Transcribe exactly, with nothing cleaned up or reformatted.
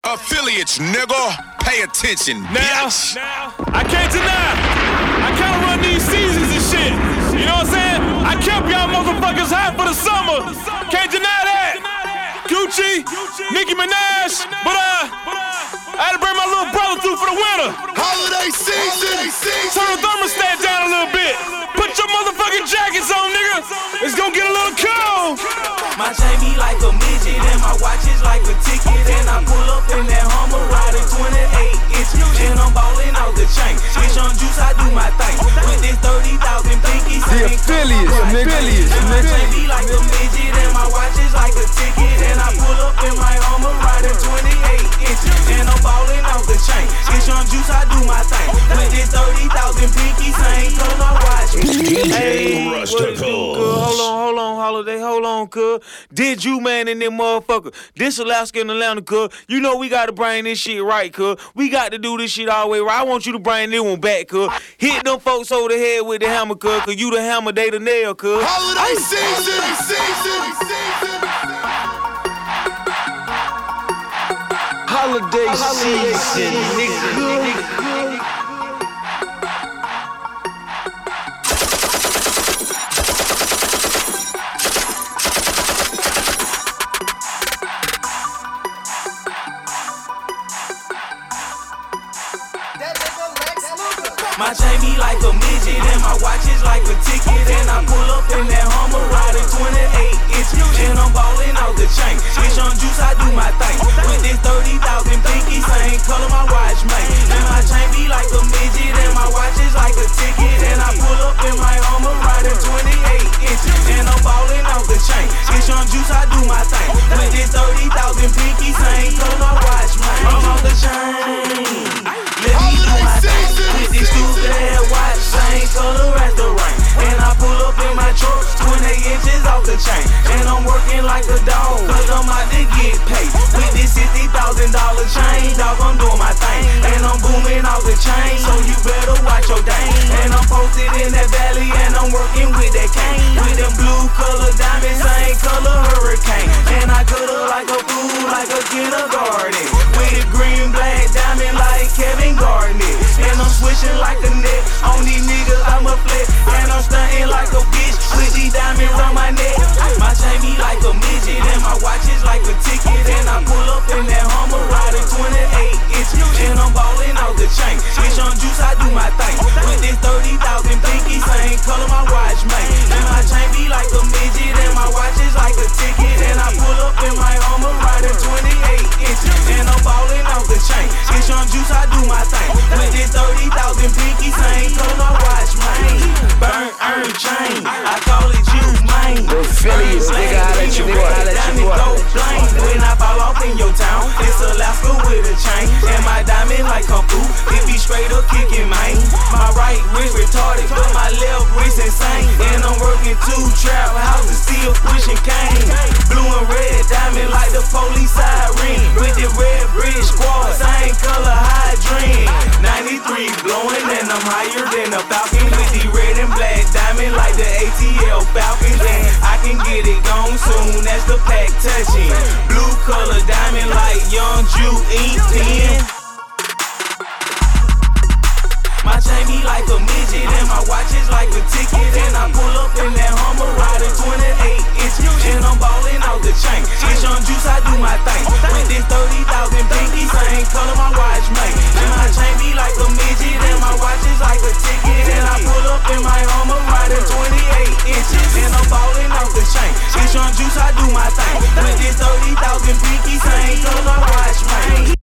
Affiliates, nigga. Pay attention, now, bitch. Now, I can't deny. I can't run these seasons and shit. You know what I'm saying? I kept y'all motherfuckers hot for the summer. Can't deny that. Gucci, Nicki Minaj, but uh, I had to bring my little brother through for the winter. Holiday season. Turn the thermostat down a little bit. Put your motherfucking jackets on, nigga. It's gonna get a little cold. My chain be like a midget and my watch is like a ticket. And I pull up in that Hummer riding twenty-eight inches. And I'm ballin' out the chain. Bitch on juice, I do my thing. With this thirty thousand pinkies. The affiliates, the affiliates. My chain be like a midget and my watch is like a ticket. And I pull up in my Hummer riding twenty-eight inches. And I'm ballin' out the chain. Bitch on juice, I do my thing. With this thirty thousand pinkies. Same color watch. Hey, what it do, cuz? Hold on, hold on, Holiday, hold on, cuz. Did you, man, in them motherfucker? This Alaska and Atlanta, cuz. You know we gotta bring this shit right, cuz. We got to do this shit all the way right. I want you to bring this one back, cuz. Hit them folks over the head with the hammer, cuz. Cause you the hammer, they the nail, cuz. Holiday season, season, season. Holiday season, nigga. My chain be like a midget and my watch is like a ticket. And I pull up in that Hummer riding twenty-eight inches. And I'm ballin' out the chain. Bitch on juice, I do my thing. With this thirty thousand pinkies, same color my watch make. And my chain be like a midget and my watch is like a ticket. And I pull up in my Hummer riding twenty-eight inches. And I'm ballin' out the chain. Bitch on juice, I do my thing. With this thirty thousand pinkies, same color my watch make. I'm on the chain. Let me do my thing. With this stupid ass watch, same color as the rain. And I pull up in my truck, twenty inches off the chain. And I'm working like a dog, cause I'm out to get paid. With this sixty thousand dollar chain, dog, I'm doing my thing. And I'm booming off the chain, so you better watch your thing. And I'm posted in that valley, and I'm working with that cane. With them blue color diamonds, same color hurricane. And I cut her like a fool, like a kindergarten. With a green black diamond like Kevin Garnett. And I'm switching like a net, on these niggas I'm a flex. And I'm stunting like a bitch, with these diamonds on my neck. My chain be like a midget, and my watch is like a ticket. And I pull up in that Hummer riding twenty-eight inches. And I'm ballin' out the chain. Bitch on juice, I do my thing. With this thirty thousand pinkies, same color my watch make. And my chain be like a midget, and my watch is like a ticket. And I pull up in my Hummer riding twenty-eight inches. And I'm ballin' out the chain. Bitch on juice, I do my thing. With this thirty thousand pinkies, same color my watch make. Burn, earn, chain. I call it you, man. The affiliates, nigga, I let you go, I let you go. When I fall off in your town, it's Alaska with a chain. And my diamond like Kung Fu, it be straight up kicking, man. My right wrist retarded, but my left wrist insane. And I'm working two trap houses, still pushing cane. Blue and red diamond like the police siren. With the red bridge squad, same color hydrant. ninety-three blowing and I'm higher than a falcon. With the red and black diamond like the A T L Falcons. And I can get it gone soon as the pack touching. Blue color diamond like Young Jew ink pen. My chain be like a midget and my watch is like a ticket. And I pull up in that Hummer riding twenty-eight inches. And I'm ballin' out the chain. Bitch on juice, I do my thing. With this thirty thousand pinky.